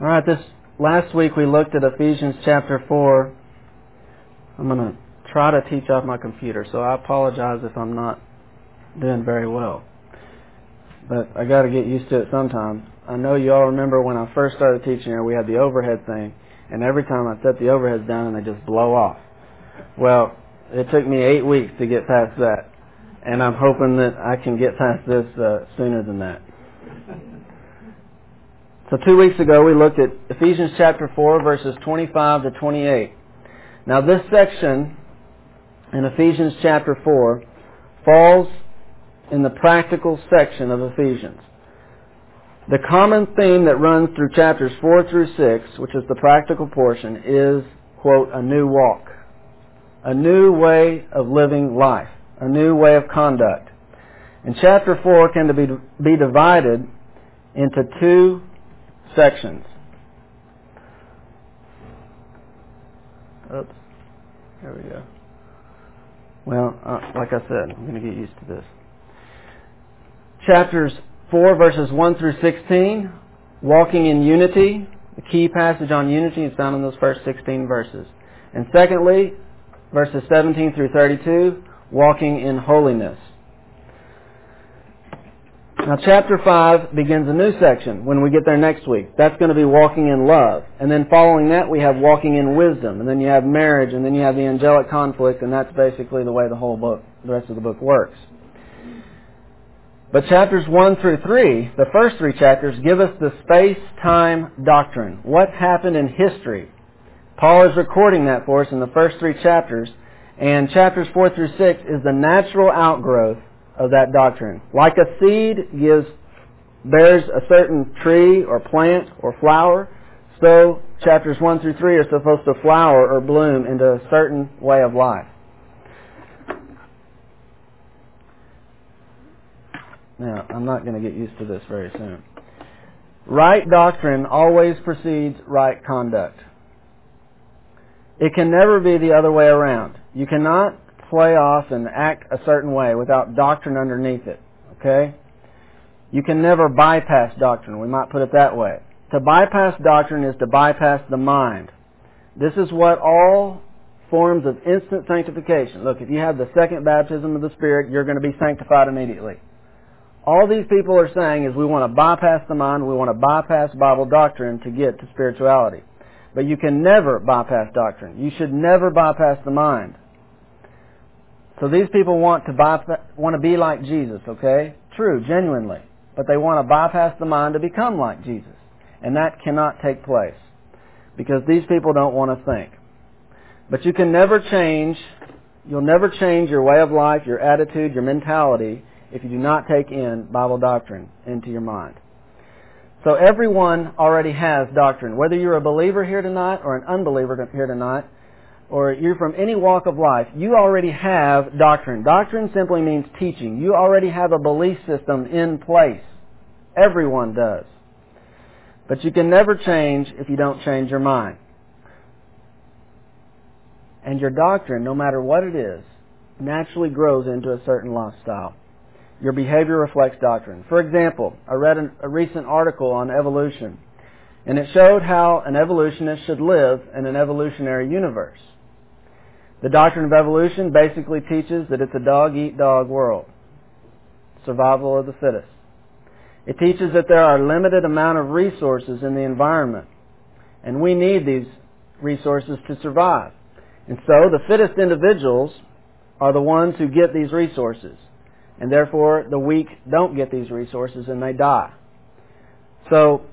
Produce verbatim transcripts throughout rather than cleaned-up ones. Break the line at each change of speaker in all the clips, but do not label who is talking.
All right, this last week we looked at Ephesians chapter four. I'm going to try to teach off my computer, so I apologize if I'm not doing very well. But I got to get used to it sometime. I know you all remember when I first started teaching here, we had the overhead thing, and every time I set the overheads down and they just blow off. Well, it took me eight weeks to get past that, and I'm hoping that I can get past this uh, sooner than that. So two weeks ago we looked at Ephesians chapter four, verses twenty-five to twenty-eight. Now this section in Ephesians chapter four falls in the practical section of Ephesians. The common theme that runs through chapters four through six, which is the practical portion, is, quote, a new walk, a new way of living life, a new way of conduct. And chapter four can be, be divided into two sections. Oops. There we go. Well, uh, like I said, I'm going to get used to this. Chapters four, verses one through sixteen, walking in unity. The key passage on unity is found in those first sixteen verses. And secondly, verses seventeen through thirty-two, walking in holiness. Now chapter five begins a new section when we get there next week. That's going to be walking in love. And then following that we have walking in wisdom. And then you have marriage. And then you have the angelic conflict. And that's basically the way the whole book, the rest of the book works. But chapters one through three, the first three chapters, give us the space-time doctrine. What happened in history? Paul is recording that for us in the first three chapters. And chapters four through six is the natural outgrowth of that doctrine. Like a seed gives, bears a certain tree or plant or flower, so chapters one through three are supposed to flower or bloom into a certain way of life. Now, I'm not going to get used to this very soon. Right doctrine always precedes right conduct. It can never be the other way around. You cannot play off and act a certain way without doctrine underneath it. Okay? You can never bypass doctrine. We might put it that way. To bypass doctrine is to bypass the mind. This is what all forms of instant sanctification. Look, if you have the second baptism of the Spirit, you're going to be sanctified immediately. All these people are saying is we want to bypass the mind, we want to bypass Bible doctrine to get to spirituality. But you can never bypass doctrine. You should never bypass the mind. So these people want to bypass, want to be like Jesus, okay? True, genuinely. But they want to bypass the mind to become like Jesus. And that cannot take place. Because these people don't want to think. But you can never change, you'll never change your way of life, your attitude, your mentality, if you do not take in Bible doctrine into your mind. So everyone already has doctrine. Whether you're a believer here tonight or an unbeliever here tonight, or you're from any walk of life, you already have doctrine. Doctrine simply means teaching. You already have a belief system in place. Everyone does. But you can never change if you don't change your mind. And your doctrine, no matter what it is, naturally grows into a certain lifestyle. Your behavior reflects doctrine. For example, I read an, a recent article on evolution, and it showed how an evolutionist should live in an evolutionary universe. The doctrine of evolution basically teaches that it's a dog-eat-dog world. Survival of the fittest. It teaches that there are a limited amount of resources in the environment, and we need these resources to survive. And so the fittest individuals are the ones who get these resources. And therefore, the weak don't get these resources and they die. So,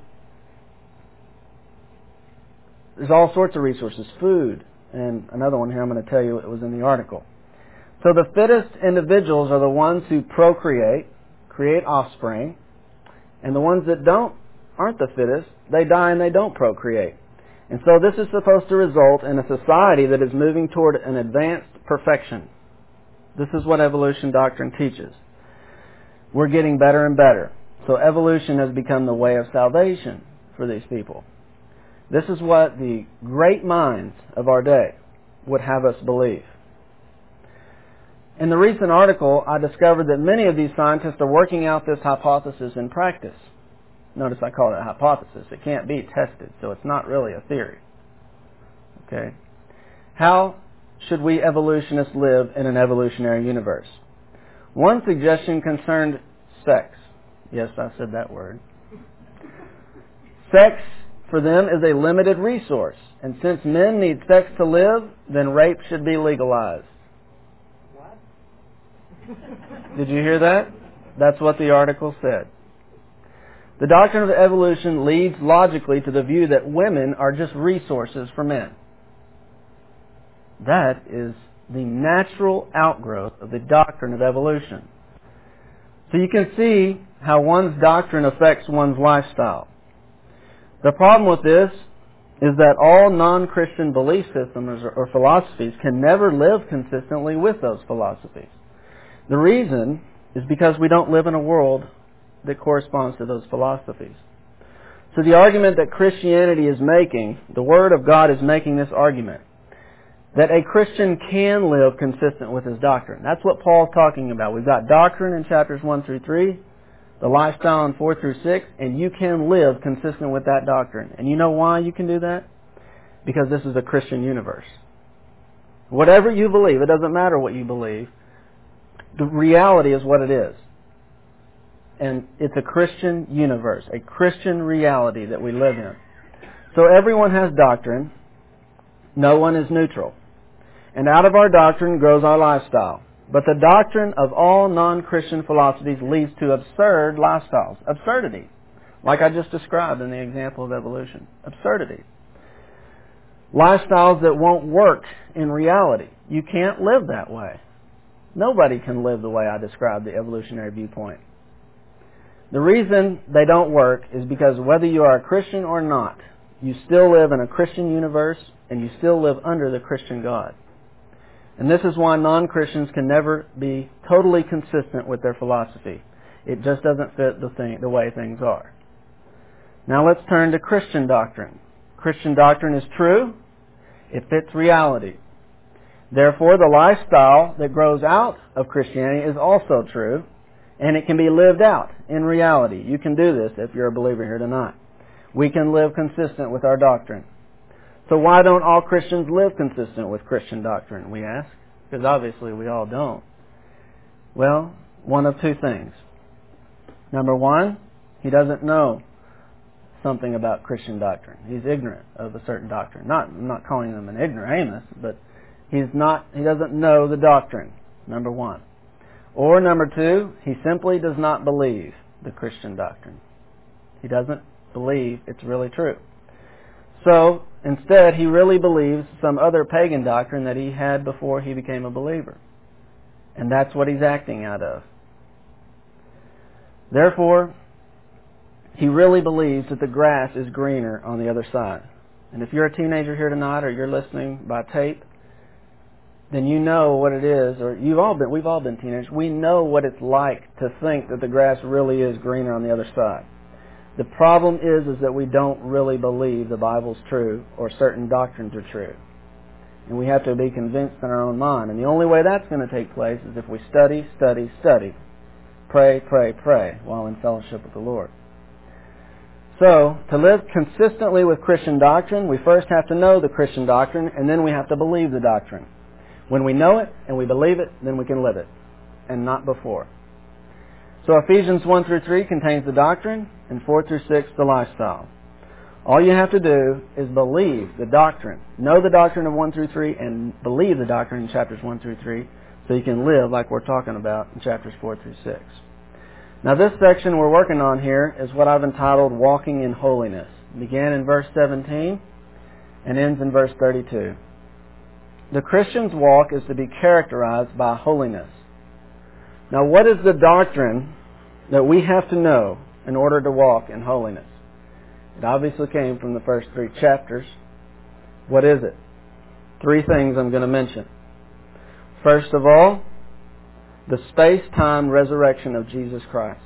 there's all sorts of resources. Food. And another one here I'm going to tell you it was in the article. So the fittest individuals are the ones who procreate, create offspring. And the ones that don't, aren't the fittest, they die and they don't procreate. And so this is supposed to result in a society that is moving toward an advanced perfection. This is what evolution doctrine teaches. We're getting better and better. So evolution has become the way of salvation for these people. This is what the great minds of our day would have us believe. In the recent article, I discovered that many of these scientists are working out this hypothesis in practice. Notice I call it a hypothesis. It can't be tested, so it's not really a theory. Okay? How should we evolutionists live in an evolutionary universe? One suggestion concerned sex. Yes, I said that word. Sex, for them, is a limited resource. And since men need sex to live, then rape should be legalized.
What?
Did you hear that? That's what the article said. The doctrine of evolution leads logically to the view that women are just resources for men. That is the natural outgrowth of the doctrine of evolution. So you can see how one's doctrine affects one's lifestyle. The problem with this is that all non-Christian belief systems or philosophies can never live consistently with those philosophies. The reason is because we don't live in a world that corresponds to those philosophies. So the argument that Christianity is making, the Word of God is making this argument, that a Christian can live consistent with his doctrine. That's what Paul's talking about. We've got doctrine in chapters one through three, the lifestyle in four through six, and you can live consistent with that doctrine. And you know why you can do that? Because this is a Christian universe. Whatever you believe, it doesn't matter what you believe, the reality is what it is. And it's a Christian universe, a Christian reality that we live in. So everyone has doctrine. No one is neutral. And out of our doctrine grows our lifestyle. But the doctrine of all non-Christian philosophies leads to absurd lifestyles. Absurdity. Like I just described in the example of evolution. Absurdity. Lifestyles that won't work in reality. You can't live that way. Nobody can live the way I described the evolutionary viewpoint. The reason they don't work is because whether you are a Christian or not, you still live in a Christian universe and you still live under the Christian God. And this is why non-Christians can never be totally consistent with their philosophy. It just doesn't fit the thing, the way things are. Now let's turn to Christian doctrine. Christian doctrine is true. It fits reality. Therefore, the lifestyle that grows out of Christianity is also true, and it can be lived out in reality. You can do this if you're a believer here tonight. We can live consistent with our doctrine. So why don't all Christians live consistent with Christian doctrine, we ask? Because obviously we all don't. Well, one of two things. Number one, he doesn't know something about Christian doctrine. He's ignorant of a certain doctrine. Not, I'm not calling him an ignoramus, but he's not, he doesn't know the doctrine, number one. Or number two, he simply does not believe the Christian doctrine. He doesn't believe it's really true. So, instead, he really believes some other pagan doctrine that he had before he became a believer. And that's what he's acting out of. Therefore, he really believes that the grass is greener on the other side. And if you're a teenager here tonight or you're listening by tape, then you know what it is, or you've all been, we've all been teenagers. We know what it's like to think that the grass really is greener on the other side. The problem is, is that we don't really believe the Bible's true or certain doctrines are true. And we have to be convinced in our own mind. And the only way that's going to take place is if we study, study, study. Pray, pray, pray while in fellowship with the Lord. So, to live consistently with Christian doctrine, we first have to know the Christian doctrine, and then we have to believe the doctrine. When we know it and we believe it, then we can live it, and not before. So Ephesians one through three contains the doctrine, and four through six the lifestyle. All you have to do is believe the doctrine. Know the doctrine of one through three, and believe the doctrine in chapters one through three, so you can live like we're talking about in chapters four through six. Now this section we're working on here is what I've entitled Walking in Holiness. It began in verse seventeen and ends in verse thirty-two. The Christian's walk is to be characterized by holiness. Now what is the doctrine that we have to know in order to walk in holiness? It obviously came from the first three chapters. What is it? Three things I'm going to mention. First of all, the space-time resurrection of Jesus Christ.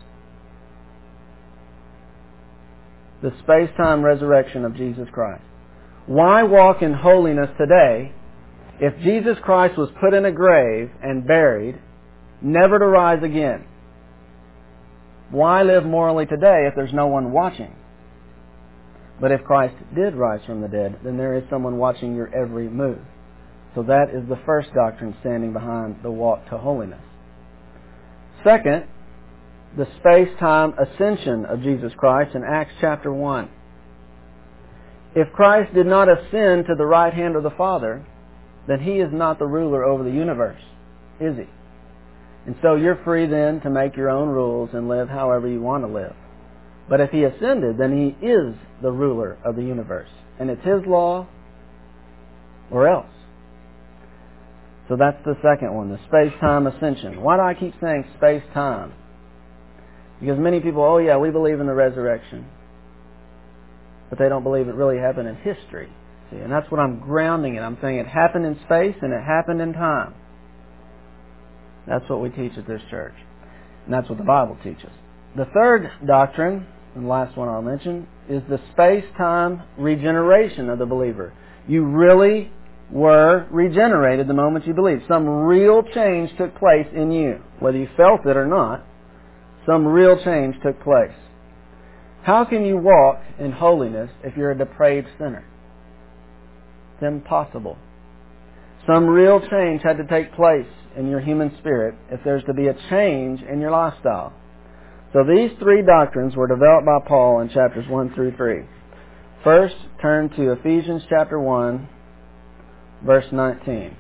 The space-time resurrection of Jesus Christ. Why walk in holiness today if Jesus Christ was put in a grave and buried, never to rise again? Why live morally today if there's no one watching? But if Christ did rise from the dead, then there is someone watching your every move. So that is the first doctrine standing behind the walk to holiness. Second, the space-time ascension of Jesus Christ in Acts chapter one. If Christ did not ascend to the right hand of the Father, then He is not the ruler over the universe, is He? And so you're free then to make your own rules and live however you want to live. But if He ascended, then He is the ruler of the universe. And it's His law or else. So that's the second one, the space-time ascension. Why do I keep saying space-time? Because many people, oh yeah, we believe in the resurrection. But they don't believe it really happened in history. See, and that's what I'm grounding it. I'm saying it happened in space and it happened in time. That's what we teach at this church. And that's what the Bible teaches. The third doctrine, and the last one I'll mention, is the space-time regeneration of the believer. You really were regenerated the moment you believed. Some real change took place in you. Whether you felt it or not, some real change took place. How can you walk in holiness if you're a depraved sinner? It's impossible. Some real change had to take place in your human spirit if there's to be a change in your lifestyle. So these three doctrines were developed by Paul in chapters one through three. First, turn to Ephesians chapter one, verse nineteen.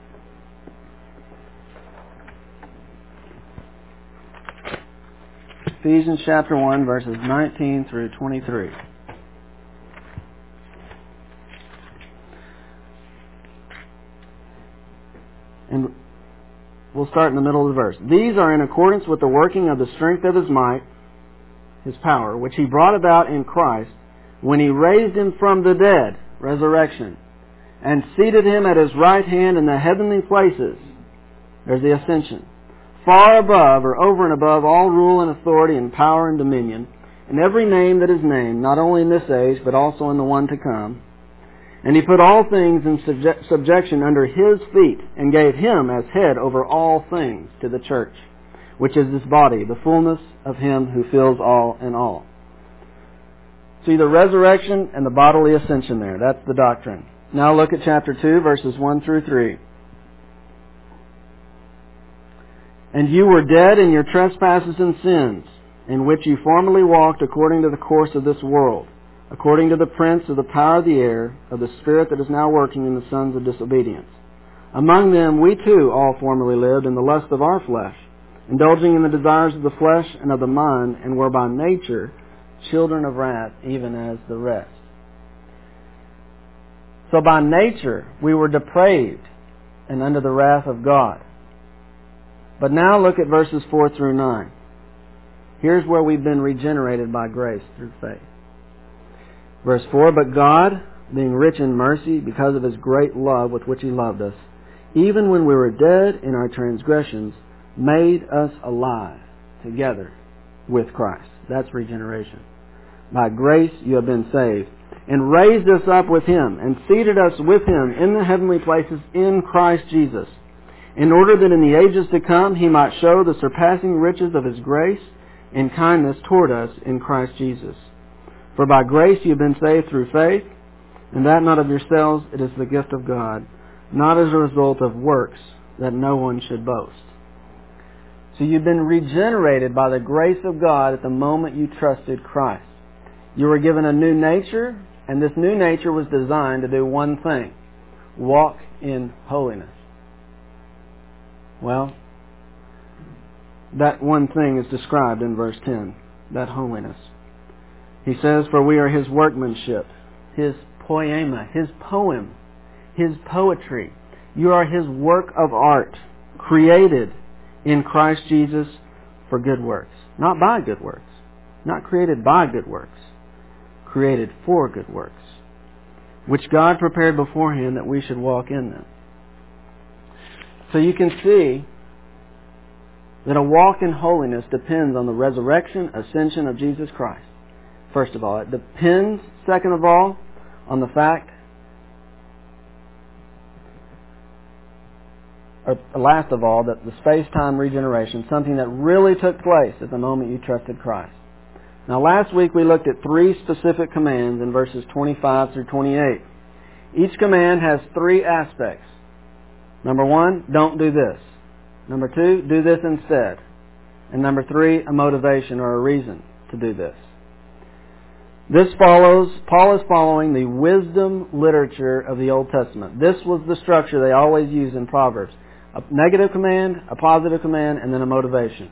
Ephesians chapter one, verses nineteen through twenty-three. And we'll start in the middle of the verse. These are in accordance with the working of the strength of His might, His power, which He brought about in Christ when He raised Him from the dead, resurrection, and seated Him at His right hand in the heavenly places. There's the ascension. Far above or over and above all rule and authority and power and dominion, and every name that is named, not only in this age, but also in the one to come. And He put all things in subject, subjection under His feet, and gave Him as head over all things to the church, which is His body, the fullness of Him who fills all in all. See the resurrection and the bodily ascension there. That's the doctrine. Now look at chapter two, verses one through three. And you were dead in your trespasses and sins, in which you formerly walked according to the course of this world, according to the prince of the power of the air, of the spirit that is now working in the sons of disobedience. Among them we too all formerly lived in the lust of our flesh, indulging in the desires of the flesh and of the mind, and were by nature children of wrath, even as the rest. So by nature we were depraved and under the wrath of God. But now look at verses four through nine. Here's where we've been regenerated by grace through faith. Verse four, but God, being rich in mercy, because of His great love with which He loved us, even when we were dead in our transgressions, made us alive together with Christ. That's regeneration. By grace you have been saved, and raised us up with Him, and seated us with Him in the heavenly places in Christ Jesus, in order that in the ages to come He might show the surpassing riches of His grace and kindness toward us in Christ Jesus. For by grace you have been saved through faith, and that not of yourselves, it is the gift of God, not as a result of works, that no one should boast. So you've been regenerated by the grace of God at the moment you trusted Christ. You were given a new nature, and this new nature was designed to do one thing: walk in holiness. Well, that one thing is described in verse ten, that holiness. He says, for we are His workmanship, His poema, His poem, His poetry. You are His work of art, created in Christ Jesus for good works. Not by good works. Not created by good works. Created for good works, which God prepared beforehand that we should walk in them. So you can see that a walk in holiness depends on the resurrection, ascension of Jesus Christ. First of all, it depends, second of all, on the fact or last of all, that the space-time regeneration, something that really took place at the moment you trusted Christ. Now, last week we looked at three specific commands in verses twenty-five through twenty-eight. Each command has three aspects. Number one, don't do this. Number two, do this instead. And number three, a motivation or a reason to do this. This follows, Paul is following the wisdom literature of the Old Testament. This was the structure they always used in Proverbs. A negative command, a positive command, and then a motivation.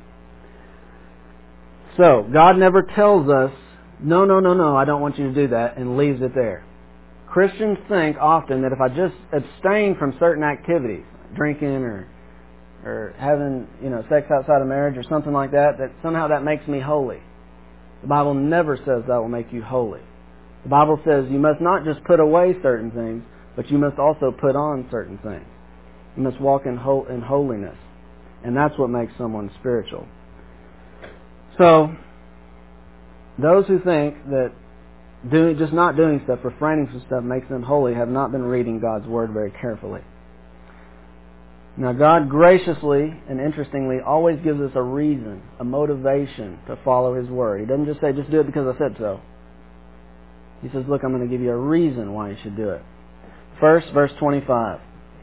So, God never tells us, no, no, no, no, I don't want you to do that, and leaves it there. Christians think often that if I just abstain from certain activities, drinking or or having, you know, sex outside of marriage or something like that, that somehow that makes me holy. The Bible never says that will make you holy. The Bible says you must not just put away certain things, but you must also put on certain things. You must walk in, ho- in holiness. And that's what makes someone spiritual. So, those who think that doing, just not doing stuff, refraining from stuff makes them holy, have not been reading God's Word very carefully. Now, God graciously and interestingly always gives us a reason, a motivation to follow His Word. He doesn't just say, just do it because I said so. He says, look, I'm going to give you a reason why you should do it. First, verse twenty-five.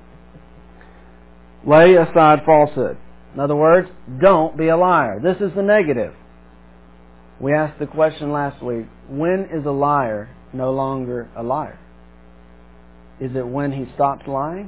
Lay aside falsehood. In other words, don't be a liar. This is the negative. We asked the question last week, when is a liar no longer a liar? Is it when he stops lying?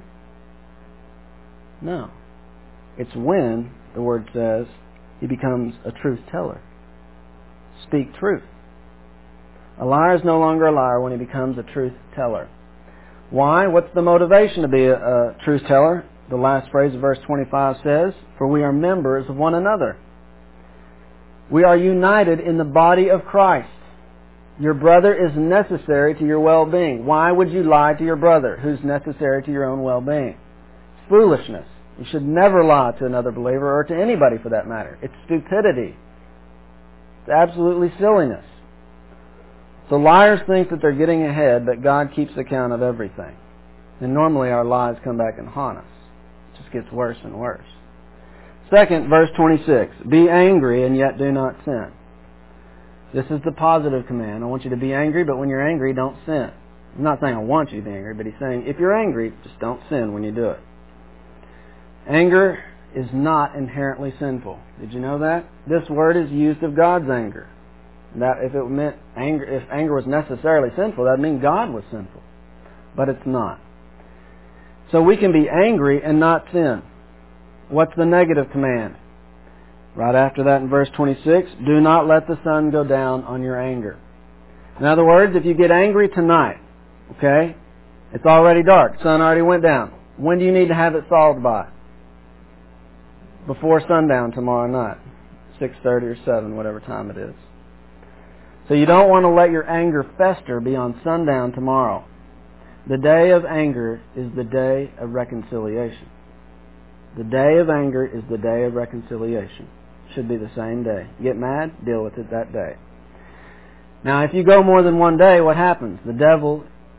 No. It's when, the Word says, he becomes a truth teller. Speak truth. A liar is no longer a liar when he becomes a truth teller. Why? What's the motivation to be a, a truth teller? The last phrase of verse twenty-five says, for we are members of one another. We are united in the body of Christ. Your brother is necessary to your well-being. Why would you lie to your brother who's necessary to your own well-being? Foolishness. You should never lie to another believer or to anybody for that matter. It's stupidity. It's absolutely silliness. So liars think that they're getting ahead, but God keeps account of everything. And normally our lies come back and haunt us. It just gets worse and worse. Second, verse twenty-six. Be angry and yet do not sin. This is the positive command. I want you to be angry, but when you're angry, don't sin. I'm not saying I want you to be angry, but he's saying if you're angry, just don't sin when you do it. Anger is not inherently sinful. Did you know that? This word is used of God's anger. That if it meant anger, if anger was necessarily sinful, that would mean God was sinful. But it's not. So we can be angry and not sin. What's the negative command? Right after that in verse twenty-six, do not let the sun go down on your anger. In other words, if you get angry tonight, okay, it's already dark, sun already went down. When do you need to have it solved by? Before sundown tomorrow night, six thirty or seven, whatever time it is. So you don't want to let your anger fester beyond sundown tomorrow. The day of anger is the day of reconciliation. The day of anger is the day of reconciliation. Should be the same day. Get mad, deal with it that day. Now, if you go more than one day, what happens? The devil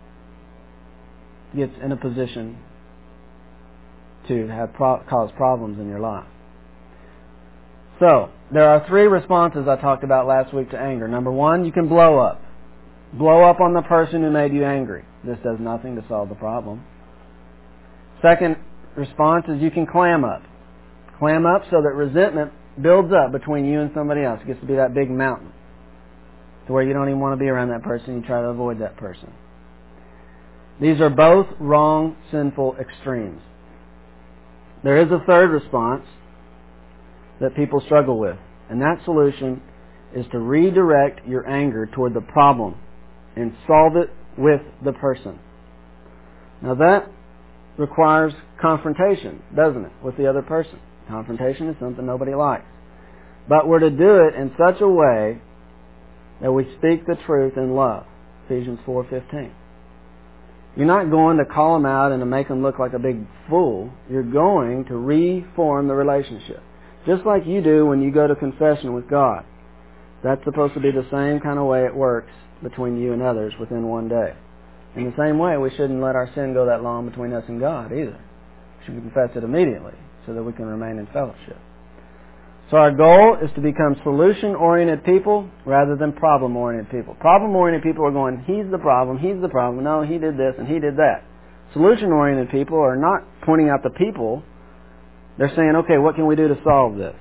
gets in a position to have pro- cause problems in your life. So, there are three responses I talked about last week to anger. Number one, you can blow up. Blow up on the person who made you angry. This does nothing to solve the problem. Second response is you can clam up. Clam up so that resentment builds up between you and somebody else. It gets to be that big mountain to where you don't even want to be around that person. You try to avoid that person. These are both wrong, sinful extremes. There is a third response that people struggle with, and that solution is to redirect your anger toward the problem and solve it with the person. Now that requires confrontation, doesn't it, with the other person. Confrontation is something nobody likes. But we're to do it in such a way that we speak the truth in love. Ephesians four fifteen. You're not going to call them out and to make them look like a big fool. You're going to reform the relationship. Just like you do when you go to confession with God. That's supposed to be the same kind of way it works between you and others within one day. In the same way, we shouldn't let our sin go that long between us and God either. should confess it immediately so that we can remain in fellowship. So our goal is to become solution-oriented people rather than problem-oriented people. Problem-oriented people are going, he's the problem, he's the problem, no, he did this and he did that. Solution-oriented people are not pointing out the people. They're saying, okay, what can we do to solve this?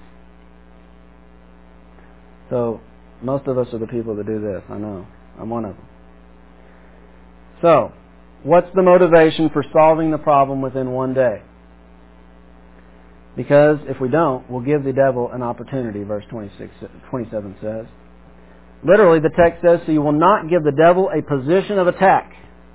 So most of us are the people that do this, I know. I'm one of them. So, what's the motivation for solving the problem within one day? Because if we don't, we'll give the devil an opportunity, verse twenty-six, twenty-seven says. Literally, the text says, so you will not give the devil a position of attack.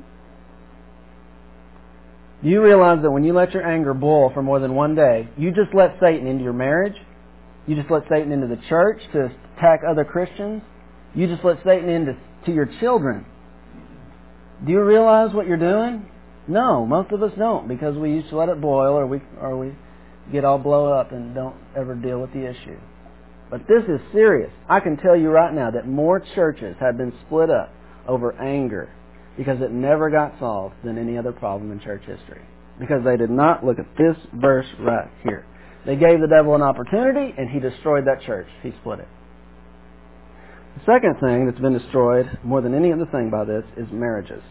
Do you realize that when you let your anger boil for more than one day, you just let Satan into your marriage? You just let Satan into the church to attack other Christians? You just let Satan into to your children? Do you realize what you're doing? No, most of us don't, because we used to let it boil, or we or we get all blow up and don't ever deal with the issue. But this is serious. I can tell you right now that more churches have been split up over anger because it never got solved than any other problem in church history. Because they did not look at this verse right here. They gave the devil an opportunity and he destroyed that church. He split it. The second thing that's been destroyed more than any other thing by this is marriages.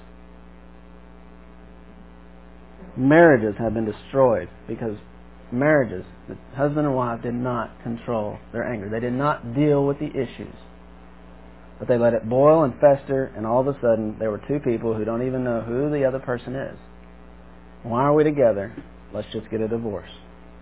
Marriages have been destroyed because marriages, the husband and wife did not control their anger. They did not deal with the issues. But they let it boil and fester, and all of a sudden there were two people who don't even know who the other person is. Why are we together? Let's just get a divorce.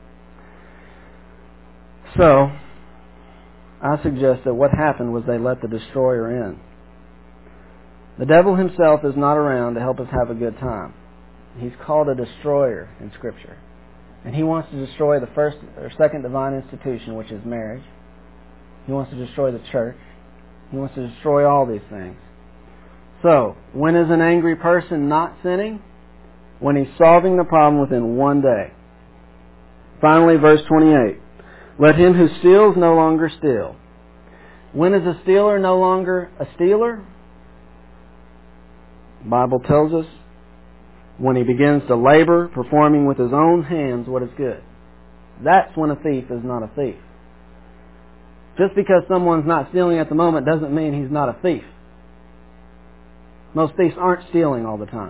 So, I suggest that what happened was they let the destroyer in. The devil himself is not around to help us have a good time. He's called a destroyer in Scripture. And he wants to destroy the first or second divine institution, which is marriage. He wants to destroy the church. He wants to destroy all these things. So, when is an angry person not sinning? When he's solving the problem within one day. Finally, verse twenty-eight. Let him who steals no longer steal. When is a stealer no longer a stealer? The Bible tells us when he begins to labor, performing with his own hands what is good. That's when a thief is not a thief. Just because someone's not stealing at the moment doesn't mean he's not a thief. Most thieves aren't stealing all the time.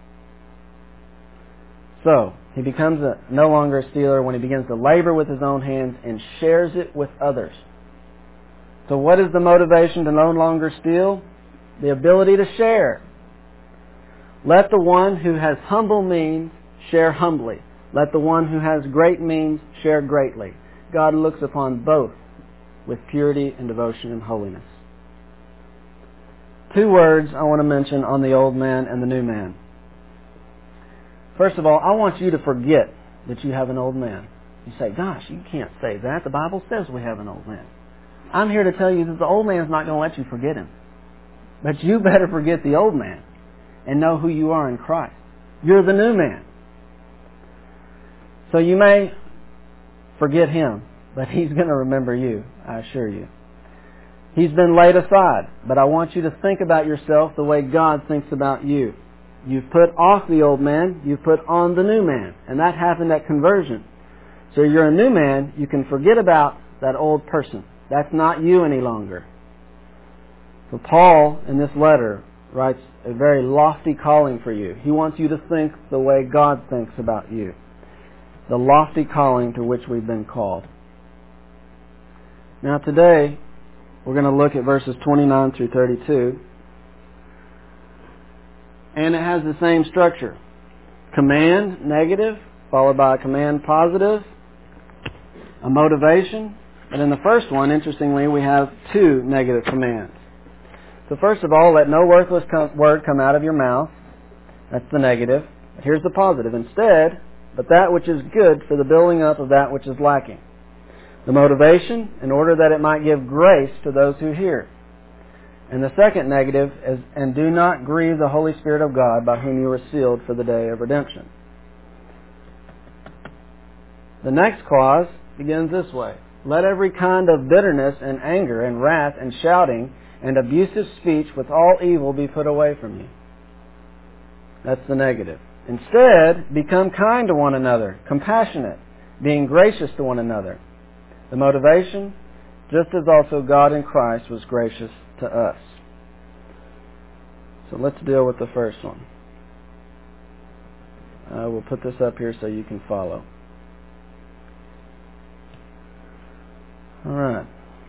So, he becomes a, no longer a stealer when he begins to labor with his own hands and shares it with others. So what is the motivation to no longer steal? The ability to share. Let the one who has humble means share humbly. Let the one who has great means share greatly. God looks upon both with purity and devotion and holiness. Two words I want to mention on the old man and the new man. First of all, I want you to forget that you have an old man. You say, gosh, you can't say that. The Bible says we have an old man. I'm here to tell you that the old man's not going to let you forget him. But you better forget the old man and know who you are in Christ. You're the new man. So you may forget him, but he's going to remember you, I assure you. He's been laid aside, but I want you to think about yourself the way God thinks about you. You've put off the old man, you've put on the new man, and that happened at conversion. So you're a new man, you can forget about that old person. That's not you any longer. So Paul, in this letter, writes a very lofty calling for you. He wants you to think the way God thinks about you. The lofty calling to which we've been called. Now today, we're going to look at verses twenty-nine through thirty-two. And it has the same structure. Command, negative, followed by a command, positive, a motivation. And in the first one, interestingly, we have two negative commands. So first of all, let no worthless com- word come out of your mouth. That's the negative. Here's the positive. Instead, but that which is good for the building up of that which is lacking. The motivation, in order that it might give grace to those who hear. And the second negative is, and do not grieve the Holy Spirit of God, by whom you were sealed for the day of redemption. The next clause begins this way. Let every kind of bitterness and anger and wrath and shouting and abusive speech with all evil be put away from you. That's the negative. Instead, become kind to one another, compassionate, being gracious to one another. The motivation, just as also God in Christ was gracious to us. So let's deal with the first one. I will put this up here so you can follow. All right.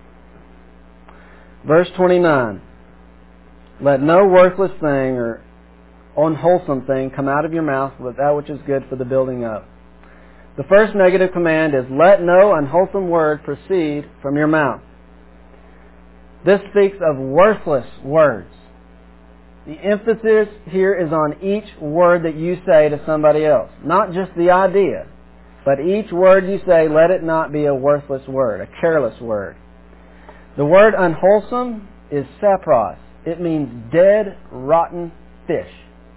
Verse twenty-nine. Let no worthless thing or unwholesome thing come out of your mouth, but that which is good for the building up. The first negative command is, let no unwholesome word proceed from your mouth. This speaks of worthless words. The emphasis here is on each word that you say to somebody else. Not just the idea, but each word you say, let it not be a worthless word, a careless word. The word unwholesome is sapros. It means dead, rotten fish.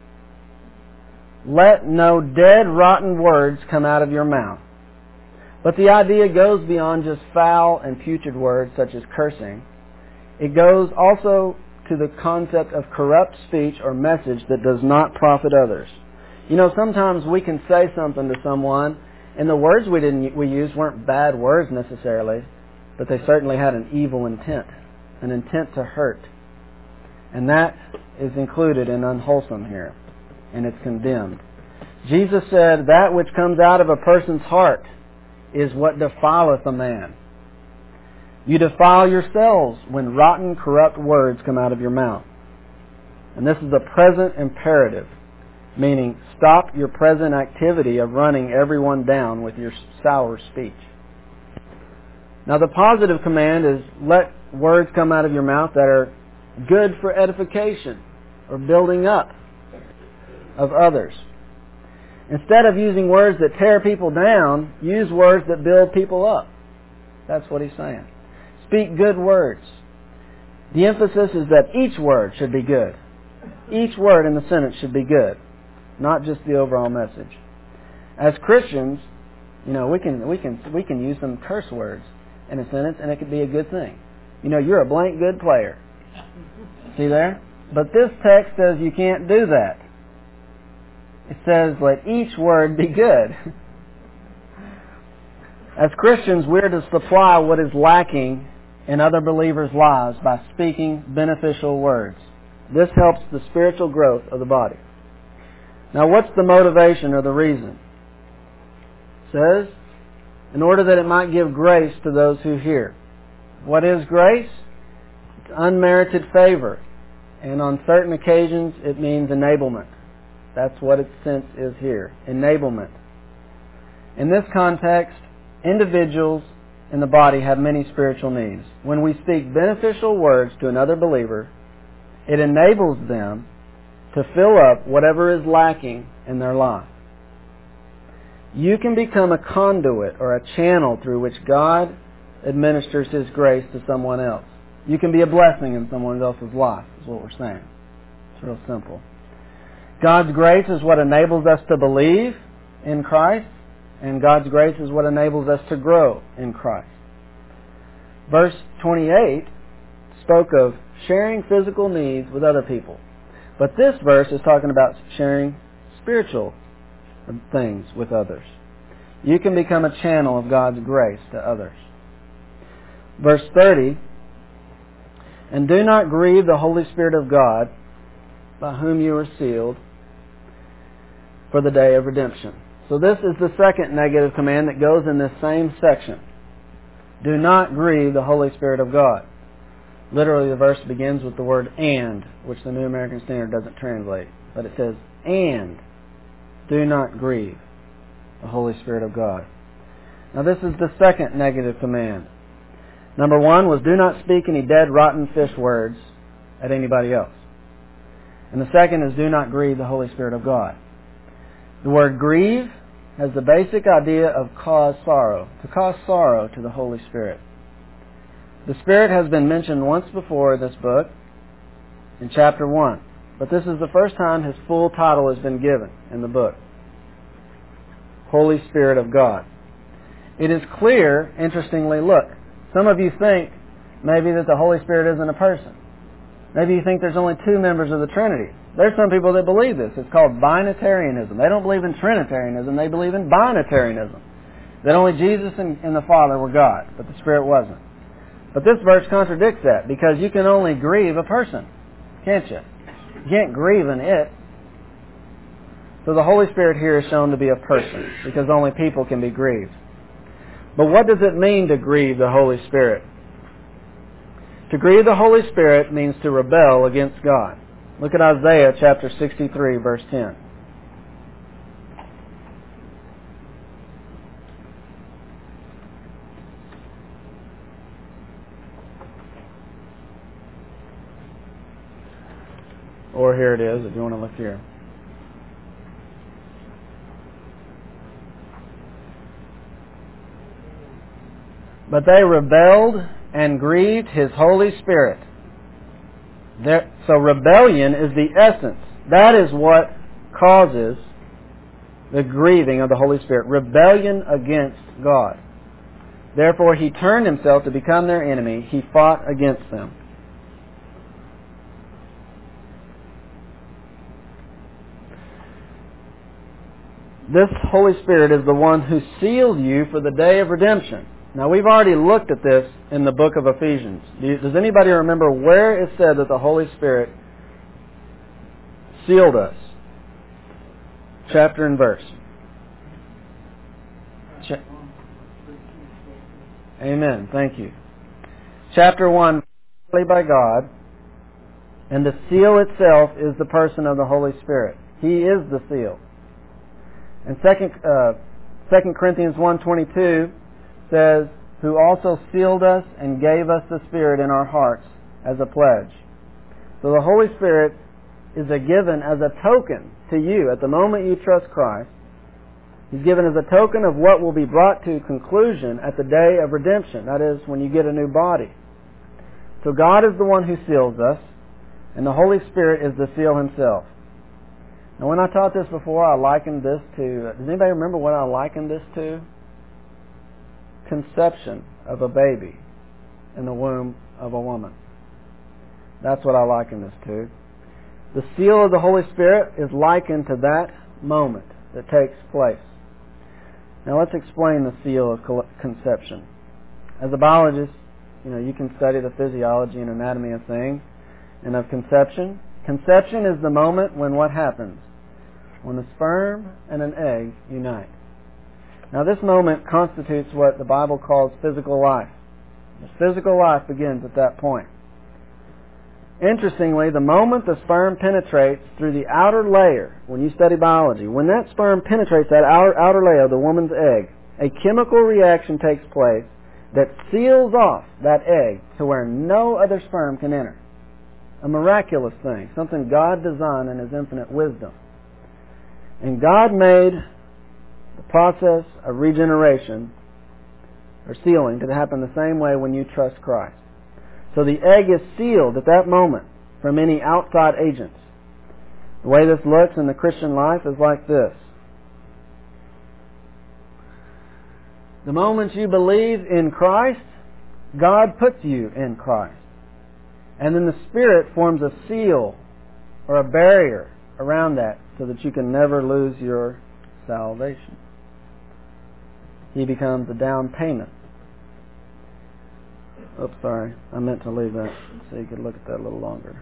Let no dead, rotten words come out of your mouth. But the idea goes beyond just foul and putrid words such as cursing. It goes also to the concept of corrupt speech or message that does not profit others. You know, sometimes we can say something to someone, and the words we didn't we used weren't bad words necessarily, but they certainly had an evil intent, an intent to hurt. And that is included in unwholesome here, and it's condemned. Jesus said, that which comes out of a person's heart is what defileth a man. You defile yourselves when rotten, corrupt words come out of your mouth. And this is a present imperative, meaning stop your present activity of running everyone down with your sour speech. Now the positive command is let words come out of your mouth that are good for edification or building up of others. Instead of using words that tear people down, use words that build people up. That's what he's saying. Speak good words. The emphasis is that each word should be good. Each word in the sentence should be good, not just the overall message. As Christians, you know, we can we can we can use some curse words in a sentence, and it could be a good thing. You know, you're a blank good player. See there? But this text says you can't do that. It says, let each word be good. As Christians, we're to supply what is lacking in other believers' lives by speaking beneficial words. This helps the spiritual growth of the body. Now, what's the motivation or the reason? It says, in order that it might give grace to those who hear. What is grace? It's unmerited favor. And on certain occasions, it means enablement. That's what its sense is here. Enablement. In this context, individuals in the body have many spiritual needs. When we speak beneficial words to another believer, it enables them to fill up whatever is lacking in their life. You can become a conduit or a channel through which God administers His grace to someone else. You can be a blessing in someone else's life, is what we're saying. It's real simple. God's grace is what enables us to believe in Christ, and God's grace is what enables us to grow in Christ. Verse twenty-eight spoke of sharing physical needs with other people. But this verse is talking about sharing spiritual things with others. You can become a channel of God's grace to others. Verse thirty, and do not grieve the Holy Spirit of God, by whom you are sealed for the day of redemption. So this is the second negative command that goes in this same section. Do not grieve the Holy Spirit of God. Literally, the verse begins with the word and, which the New American Standard doesn't translate. But it says, and do not grieve the Holy Spirit of God. Now this is the second negative command. Number one was do not speak any dead, rotten fish words at anybody else. And the second is do not grieve the Holy Spirit of God. The word grieve has the basic idea of cause sorrow, to cause sorrow to the Holy Spirit. The Spirit has been mentioned once before in this book, in chapter one. But this is the first time His full title has been given in the book. Holy Spirit of God. It is clear, interestingly, look, some of you think maybe that the Holy Spirit isn't a person. Maybe you think there's only two members of the Trinity. There's some people that believe this. It's called binitarianism. They don't believe in Trinitarianism. They believe in binitarianism. That only Jesus and, and the Father were God, but the Spirit wasn't. But this verse contradicts that, because you can only grieve a person, can't you? You can't grieve an it. So the Holy Spirit here is shown to be a person, because only people can be grieved. But what does it mean to grieve the Holy Spirit? To grieve the Holy Spirit means to rebel against God. Look at Isaiah chapter sixty-three, verse ten. Or here it is, if you want to look here. But they rebelled and grieved His Holy Spirit. There, so rebellion is the essence. That is what causes the grieving of the Holy Spirit. Rebellion against God. Therefore He turned Himself to become their enemy. He fought against them. This Holy Spirit is the one who sealed you for the day of redemption. Now, we've already looked at this in the book of Ephesians. Does anybody remember where it said that the Holy Spirit sealed us? Chapter and verse. Ch- Amen. Thank you. Chapter one, by God, and the seal itself is the person of the Holy Spirit. He is the seal. And second, uh, Second Corinthians one twenty-two says, who also sealed us and gave us the Spirit in our hearts as a pledge. So the Holy Spirit is a given as a token to you at the moment you trust Christ. He's given as a token of what will be brought to conclusion at the day of redemption. That is, when you get a new body. So God is the one who seals us, and the Holy Spirit is the seal Himself. Now, when I taught this before, I likened this to... Does anybody remember what I likened this to? Conception of a baby in the womb of a woman. That's what I liken this to. The seal of the Holy Spirit is likened to that moment that takes place. Now let's explain the seal of conception. As a biologist, you know, you can study the physiology and anatomy of things and of conception. Conception is the moment when what happens? When a sperm and an egg unite. Now this moment constitutes what the Bible calls physical life. The physical life begins at that point. Interestingly, the moment the sperm penetrates through the outer layer, when you study biology, when that sperm penetrates that outer, outer layer of the woman's egg, a chemical reaction takes place that seals off that egg to where no other sperm can enter. A miraculous thing, something God designed in His infinite wisdom. And God made the process of regeneration or sealing to happen the same way when you trust Christ. So the egg is sealed at that moment from any outside agents. The way this looks in the Christian life is like this. The moment you believe in Christ, God puts you in Christ. And then the Spirit forms a seal or a barrier around that so that you can never lose your salvation. He becomes a down payment. Oops, sorry. I meant to leave that so you could look at that a little longer.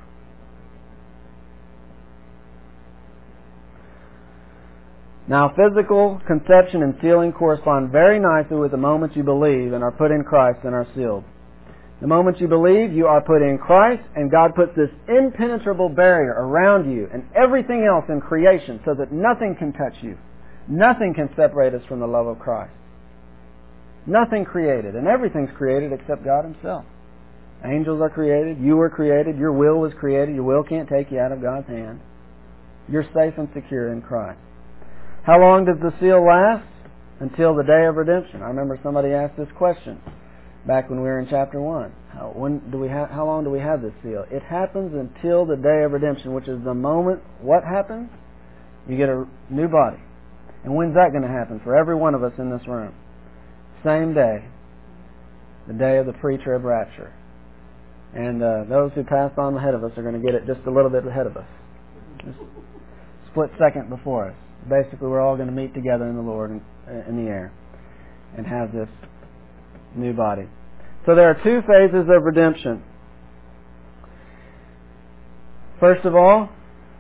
Now, physical conception and sealing correspond very nicely with the moment you believe and are put in Christ and are sealed. The moment you believe, you are put in Christ, and God puts this impenetrable barrier around you and everything else in creation so that nothing can touch you. Nothing can separate us from the love of Christ. Nothing created, and everything's created except God Himself. Angels are created, you were created, your will was created, your will can't take you out of God's hand. You're safe and secure in Christ. How long does the seal last? Until the day of redemption. I remember somebody asked this question back when we were in chapter one. How, when do we ha- how long do we have this seal? It happens until the day of redemption, which is the moment what happens? You get a new body. And when's that going to happen for every one of us in this room? Same day. The day of the pre-trib rapture. And uh, those who passed on ahead of us are going to get it just a little bit ahead of us. Just split second before us. Basically, we're all going to meet together in the Lord in, in the air and have this new body. So there are two phases of redemption. First of all,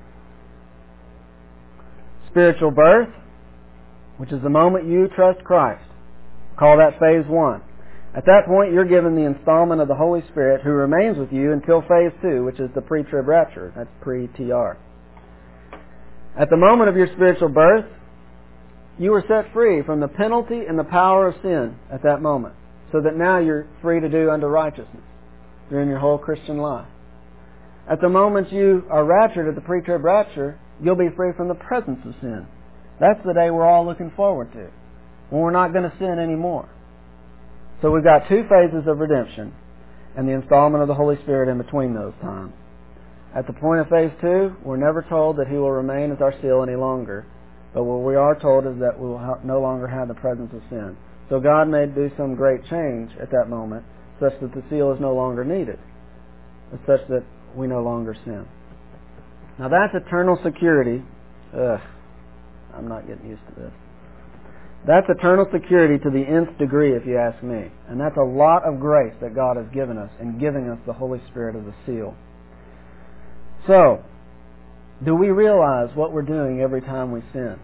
spiritual birth, which is the moment you trust Christ. Call that phase one. At that point, you're given the installment of the Holy Spirit who remains with you until phase two, which is the pre-trib rapture. That's pre-T R. At the moment of your spiritual birth, you were set free from the penalty and the power of sin at that moment, so that now you're free to do unto righteousness during your whole Christian life. At the moment you are raptured at the pre-trib rapture, you'll be free from the presence of sin. That's the day we're all looking forward to, when we're not going to sin anymore. So we've got two phases of redemption and the installment of the Holy Spirit in between those times. At the point of phase two, we're never told that He will remain as our seal any longer, but what we are told is that we will no longer have the presence of sin. So God may do some great change at that moment, such that the seal is no longer needed, such that we no longer sin. Now that's eternal security. Ugh, I'm not getting used to this. That's eternal security to the nth degree, if you ask me. And that's a lot of grace that God has given us in giving us the Holy Spirit as a seal. So, do we realize what we're doing every time we sin?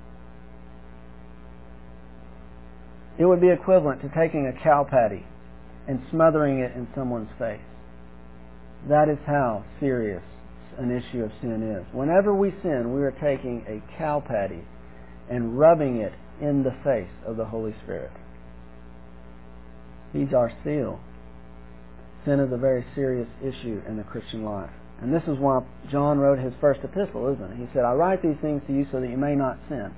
It would be equivalent to taking a cow patty and smothering it in someone's face. That is how serious an issue of sin is. Whenever we sin, we are taking a cow patty and rubbing it in the face of the Holy Spirit. He's our seal. Sin is a very serious issue in the Christian life. And this is why John wrote his first epistle, isn't it? He said, I write these things to you so that you may not sin.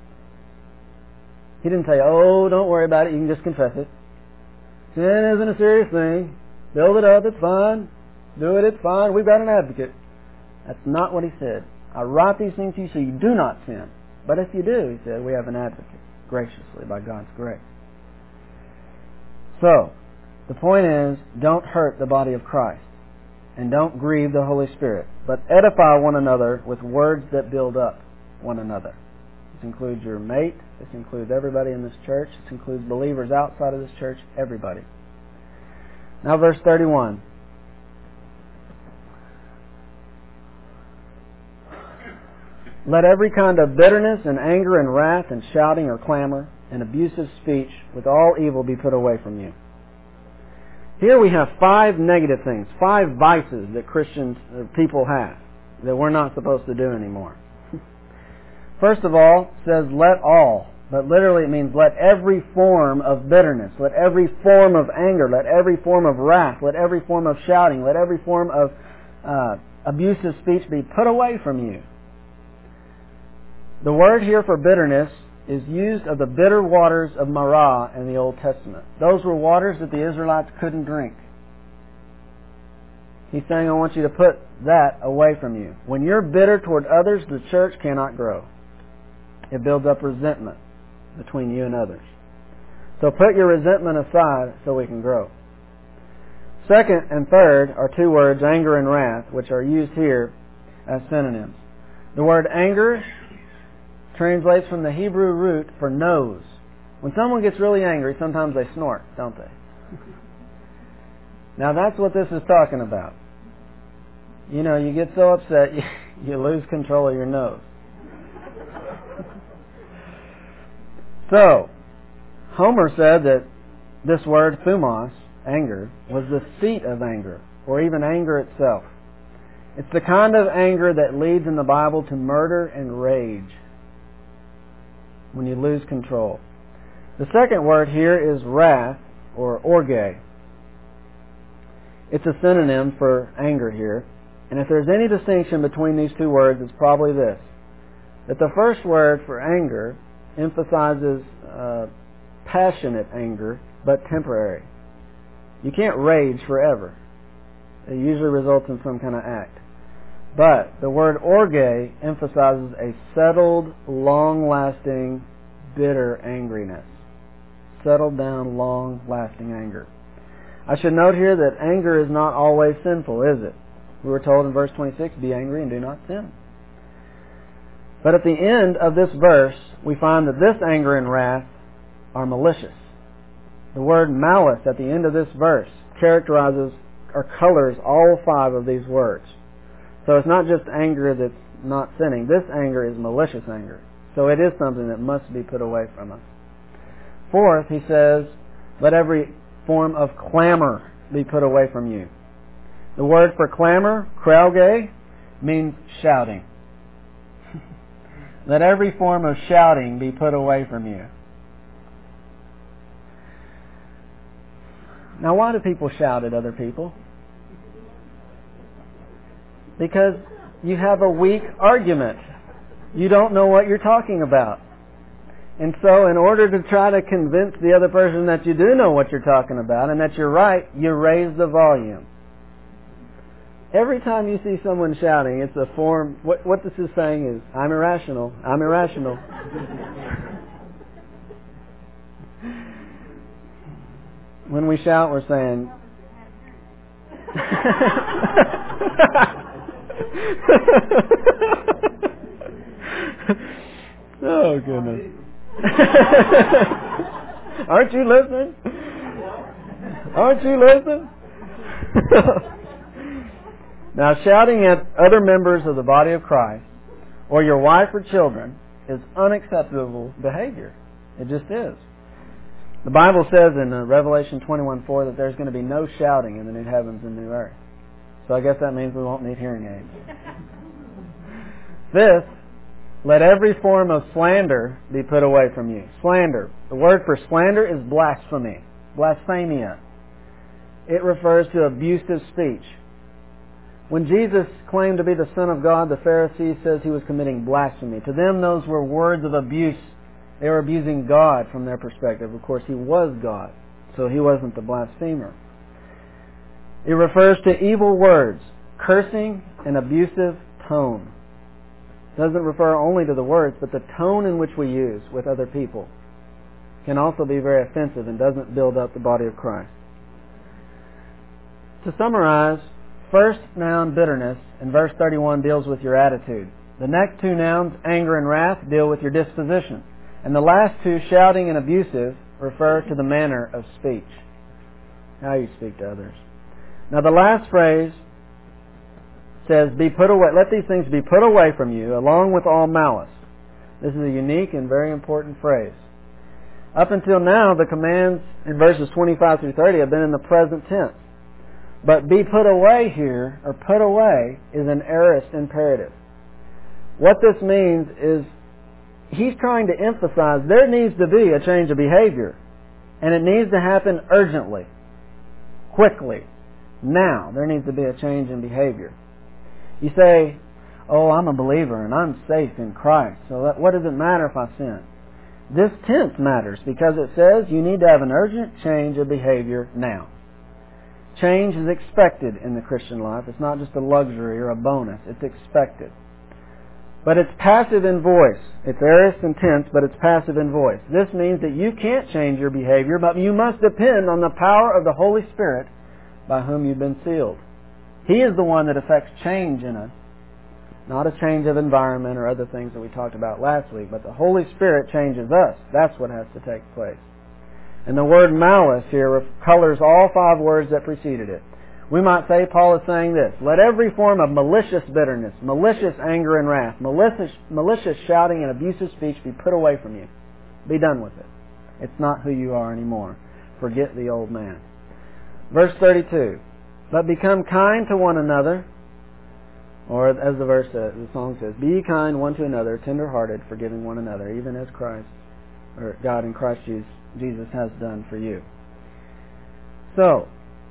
He didn't say, oh, don't worry about it, you can just confess it. Sin isn't a serious thing. Build it up, it's fine. Do it, it's fine. We've got an advocate. That's not what he said. I write these things to you so you do not sin. But if you do, he said, we have an advocate, graciously, by God's grace. So, the point is, don't hurt the body of Christ. And don't grieve the Holy Spirit. But edify one another with words that build up one another. This includes your mate. This includes everybody in this church. This includes believers outside of this church. Everybody. Now verse thirty-one. Let every kind of bitterness and anger and wrath and shouting or clamor and abusive speech with all evil be put away from you. Here we have five negative things, five vices that Christians, uh, people have that we're not supposed to do anymore. First of all, it says let all, but literally it means let every form of bitterness, let every form of anger, let every form of wrath, let every form of shouting, let every form of uh, abusive speech be put away from you. The word here for bitterness is used of the bitter waters of Marah in the Old Testament. Those were waters that the Israelites couldn't drink. He's saying, I want you to put that away from you. When you're bitter toward others, the church cannot grow. It builds up resentment between you and others. So put your resentment aside so we can grow. Second and third are two words, anger and wrath, which are used here as synonyms. The word anger translates from the Hebrew root for nose. When someone gets really angry, sometimes they snort, don't they? Now that's what this is talking about. You know, you get so upset, you, you lose control of your nose. So, Homer said that this word, thumos, anger, was the seat of anger, or even anger itself. It's the kind of anger that leads in the Bible to murder and rage, when you lose control. The second word here is wrath, or orge. It's a synonym for anger here. And if there's any distinction between these two words, it's probably this. That the first word for anger emphasizes uh, passionate anger, but temporary. You can't rage forever. It usually results in some kind of act. But the word orge emphasizes a settled, long-lasting, bitter angriness. Settled down, long-lasting anger. I should note here that anger is not always sinful, is it? We were told in verse twenty-six, be angry and do not sin. But at the end of this verse, we find that this anger and wrath are malicious. The word malice at the end of this verse characterizes or colors all five of these words. So it's not just anger that's not sinning. This anger is malicious anger. So it is something that must be put away from us. Fourth, he says, let every form of clamor be put away from you. The word for clamor, krauge, means shouting. Let every form of shouting be put away from you. Now, why do people shout at other people? Because you have a weak argument. You don't know what you're talking about. And so in order to try to convince the other person that you do know what you're talking about and that you're right, you raise the volume. Every time you see someone shouting, it's a form, what, what this is saying is, I'm irrational, I'm irrational. When we shout, we're saying, oh, goodness. Aren't you listening? Aren't you listening? Now, shouting at other members of the body of Christ or your wife or children is unacceptable behavior. It just is. The Bible says in uh, Revelation twenty-one four that there's going to be no shouting in the new heavens and new earth. So I guess that means we won't need hearing aids. Fifth, let every form of slander be put away from you. Slander. The word for slander is blasphemy. Blasphemia. It refers to abusive speech. When Jesus claimed to be the Son of God, the Pharisees says he was committing blasphemy. To them, those were words of abuse. They were abusing God from their perspective. Of course, he was God, so he wasn't the blasphemer. It refers to evil words, cursing, and abusive tone. It doesn't refer only to the words, but the tone in which we use with other people can also be very offensive and doesn't build up the body of Christ. To summarize, first noun, bitterness, in verse thirty-one deals with your attitude. The next two nouns, anger and wrath, deal with your disposition. And the last two, shouting and abusive, refer to the manner of speech, how you speak to others. Now the last phrase says, "Be put away. Let these things be put away from you, along with all malice." This is a unique and very important phrase. Up until now, the commands in verses twenty-five through thirty have been in the present tense. But "be put away" here, or "put away," is an aorist imperative. What this means is he's trying to emphasize there needs to be a change of behavior. And it needs to happen urgently, quickly. Now, there needs to be a change in behavior. You say, "Oh, I'm a believer and I'm safe in Christ, so that, what does it matter if I sin?" This tense matters because it says you need to have an urgent change of behavior now. Change is expected in the Christian life. It's not just a luxury or a bonus. It's expected. But it's passive in voice. It's aorist and tense, but it's passive in voice. This means that you can't change your behavior, but you must depend on the power of the Holy Spirit by whom you've been sealed. He is the one that affects change in us, not a change of environment or other things that we talked about last week, but the Holy Spirit changes us. That's what has to take place. And the word malice here colors all five words that preceded it. We might say Paul is saying this: let every form of malicious bitterness, malicious anger and wrath, malicious, malicious shouting and abusive speech be put away from you. Be done with it. It's not who you are anymore. Forget the old man. Verse thirty-two, but become kind to one another, or as the verse says, the song says, be kind one to another, tender-hearted, forgiving one another, even as Christ, or God in Christ Jesus, Jesus has done for you. So,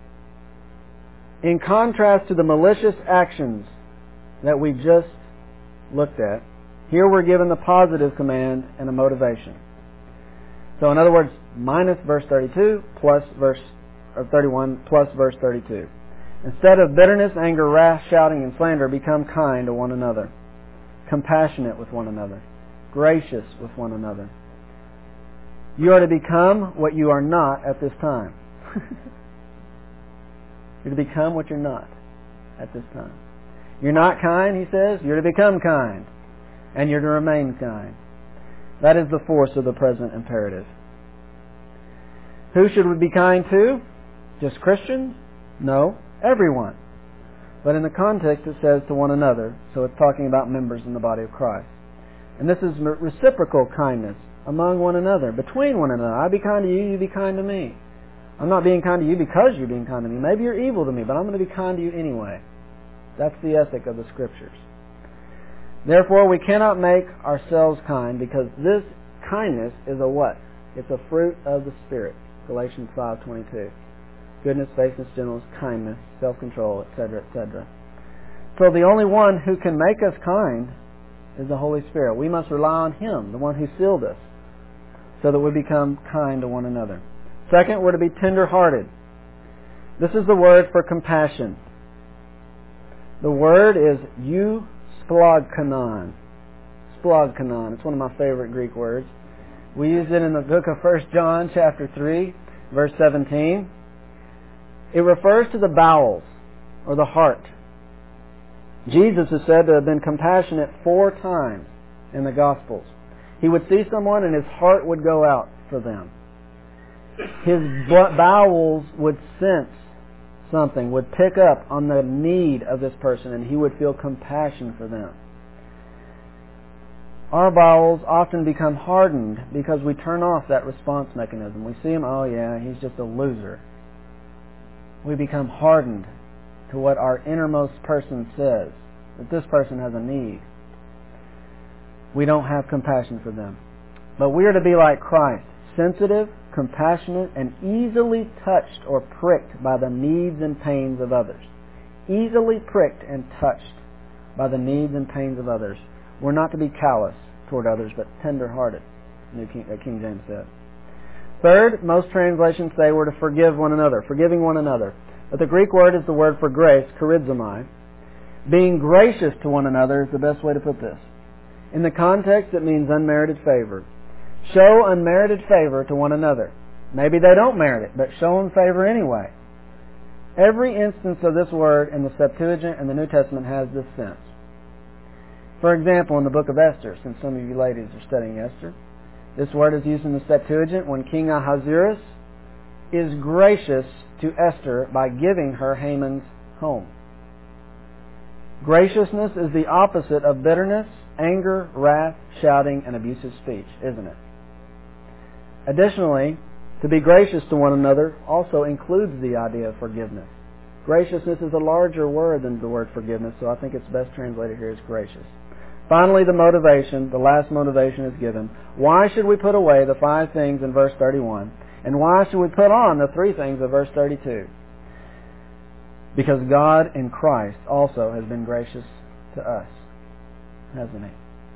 in contrast to the malicious actions that we just looked at, here we're given the positive command and a motivation. So in other words, minus verse thirty-two plus verse or thirty-one plus verse thirty-two. Instead of bitterness, anger, wrath, shouting, and slander, become kind to one another, compassionate with one another, gracious with one another. You are to become what you are not at this time. You're to become what you're not at this time. You're not kind, he says. You're to become kind. and you're to remain kind. That is the force of the present imperative. Who should we be kind to? Just Christians? No, everyone. But in the context it says to one another, so it's talking about members in the body of Christ. And this is reciprocal kindness among one another, between one another. I be kind to you, you be kind to me. I'm not being kind to you because you're being kind to me. Maybe you're evil to me, but I'm going to be kind to you anyway. That's the ethic of the Scriptures. Therefore, we cannot make ourselves kind, because this kindness is a what? It's a fruit of the Spirit. Galatians five twenty-two. Goodness, faithfulness, gentleness, kindness, self-control, et cetera, et cetera. So the only one who can make us kind is the Holy Spirit. We must rely on Him, the one who sealed us, so that we become kind to one another. Second, we're to be tender-hearted. This is the word for compassion. The word is eusplogkanon. Splogkanon. It's one of my favorite Greek words. We use it in the book of First John chapter three, verse seventeen. It refers to the bowels, or the heart. Jesus is said to have been compassionate four times in the Gospels. He would see someone and his heart would go out for them. His bowels would sense something, would pick up on the need of this person, and he would feel compassion for them. Our bowels often become hardened because we turn off that response mechanism. We see him, oh yeah, he's just a loser. We become hardened to what our innermost person says, that this person has a need. We don't have compassion for them. But we are to be like Christ, sensitive, compassionate, and easily touched or pricked by the needs and pains of others. Easily pricked and touched by the needs and pains of others. We're not to be callous toward others, but tender-hearted, New King, uh, King James said. Third, most translations say we're to forgive one another, forgiving one another. But the Greek word is the word for grace, charizomai. Being gracious to one another is the best way to put this. In the context, it means unmerited favor. Show unmerited favor to one another. Maybe they don't merit it, but show them favor anyway. Every instance of this word in the Septuagint and the New Testament has this sense. For example, in the book of Esther, since some of you ladies are studying Esther, this word is used in the Septuagint when King Ahasuerus is gracious to Esther by giving her Haman's home. Graciousness is the opposite of bitterness, anger, wrath, shouting, and abusive speech, isn't it? Additionally, to be gracious to one another also includes the idea of forgiveness. Graciousness is a larger word than the word forgiveness, so I think it's best translated here as gracious. Finally, the motivation, the last motivation is given. Why should we put away the five things in verse thirty-one? And why should we put on the three things of verse thirty-two? Because God in Christ also has been gracious to us, hasn't He?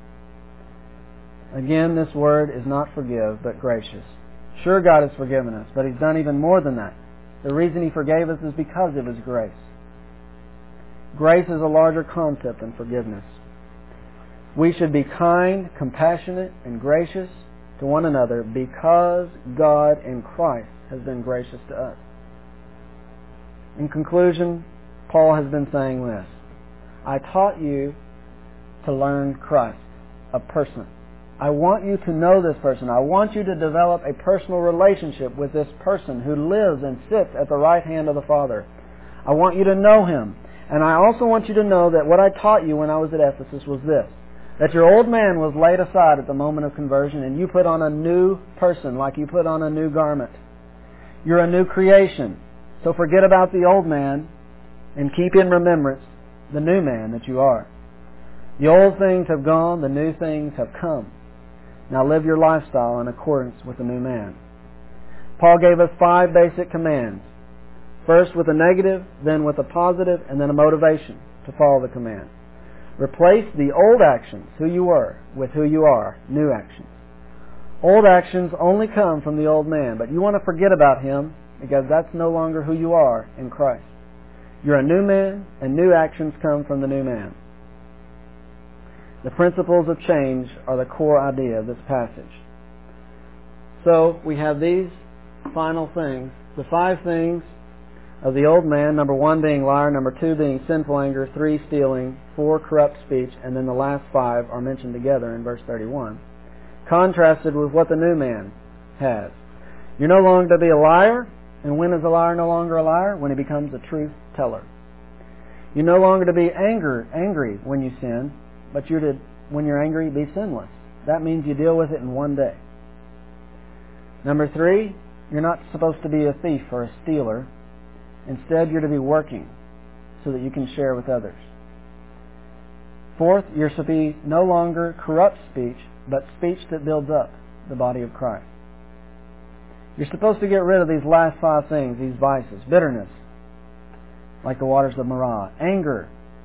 Again, this word is not forgive, but gracious. Sure, God has forgiven us, but He's done even more than that. The reason He forgave us is because of His grace. Grace is a larger concept than forgiveness. We should be kind, compassionate, and gracious to one another because God in Christ has been gracious to us. In conclusion, Paul has been saying this. I taught you to learn Christ, a person. I want you to know this person. I want you to develop a personal relationship with this person who lives and sits at the right hand of the Father. I want you to know Him. And I also want you to know that what I taught you when I was at Ephesus was this. That your old man was laid aside at the moment of conversion and you put on a new person like you put on a new garment. You're a new creation. So forget about the old man and keep in remembrance the new man that you are. The old things have gone, the new things have come. Now live your lifestyle in accordance with the new man. Paul gave us five basic commands. First with a negative, then with a positive, and then a motivation to follow the command. Replace the old actions, who you were, with who you are, new actions. Old actions only come from the old man, but you want to forget about him because that's no longer who you are in Christ. You're a new man, and new actions come from the new man. The principles of change are the core idea of this passage. So we have these final things. The five things of the old man, number one being liar, number two being sinful anger, three stealing, four corrupt speech, and then the last five are mentioned together in verse thirty-one, contrasted with what the new man has. You're no longer to be a liar, and when is a liar no longer a liar? When he becomes a truth teller. You're no longer to be anger, angry when you sin, but you're to, when you're angry, be sinless. That means you deal with it in one day. Number three, you're not supposed to be a thief or a stealer. Instead, you're to be working so that you can share with others. Fourth, you're to be no longer corrupt speech, but speech that builds up the body of Christ. You're supposed to get rid of these last five things, these vices. Bitterness, like the waters of Marah. Anger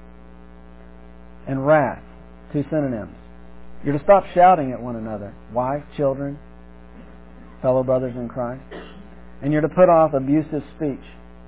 and wrath, two synonyms. You're to stop shouting at one another, wife, children, fellow brothers in Christ. And you're to put off abusive speech.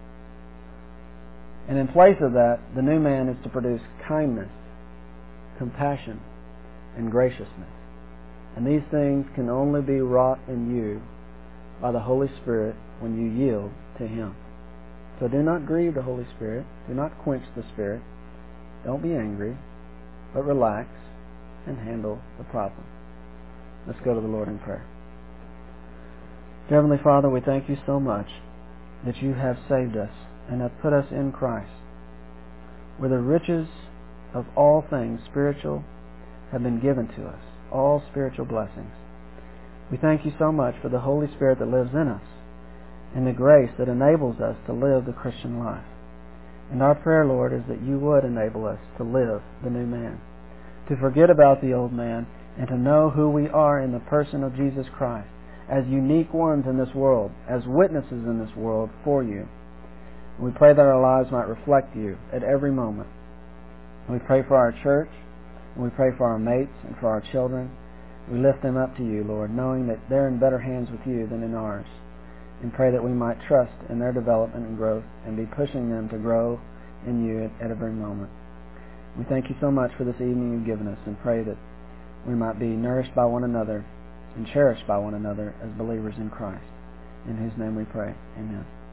And in place of that, the new man is to produce kindness, compassion, and graciousness. And these things can only be wrought in you by the Holy Spirit when you yield to Him. So do not grieve the Holy Spirit. Do not quench the Spirit. Don't be angry, but relax and handle the problem. Let's go to the Lord in prayer. Dear Heavenly Father, we thank you so much that you have saved us and have put us in Christ, where the riches of all things spiritual have been given to us, all spiritual blessings. We thank you so much for the Holy Spirit that lives in us and the grace that enables us to live the Christian life. And our prayer, Lord, is that you would enable us to live the new man, to forget about the old man, and to know who we are in the person of Jesus Christ, as unique ones in this world, as witnesses in this world for you. And we pray that our lives might reflect you at every moment. And we pray for our church, and we pray for our mates and for our children. We lift them up to you, Lord, knowing that they're in better hands with you than in ours, and pray that we might trust in their development and growth and be pushing them to grow in you at, at every moment. We thank you so much for this evening you've given us, and pray that we might be nourished by one another and cherished by one another as believers in Christ. In whose name we pray. Amen.